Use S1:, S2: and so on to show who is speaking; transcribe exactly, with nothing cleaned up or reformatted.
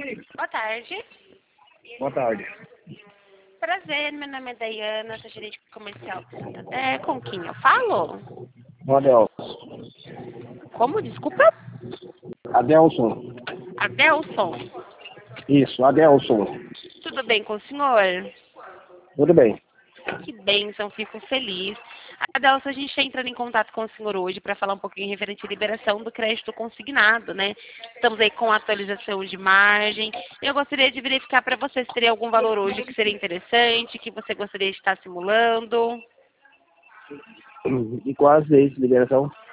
S1: Boa tarde.
S2: Boa tarde.
S1: Prazer, meu nome é Dayana, sou gerente comercial. É, com quem eu falo?
S2: O Adelson.
S1: Como? Desculpa?
S2: Adelson.
S1: Adelson.
S2: Isso, Adelson.
S1: Tudo bem com o senhor?
S2: Tudo bem.
S1: Que bênção, fico feliz. Adelson, a gente está entrando em contato com o senhor hoje para falar um pouquinho referente à liberação do crédito consignado, né? Estamos aí com atualização de margem. Eu gostaria de verificar para você se teria algum valor hoje que seria interessante, que você gostaria de estar simulando.
S2: E quase é isso, liberação?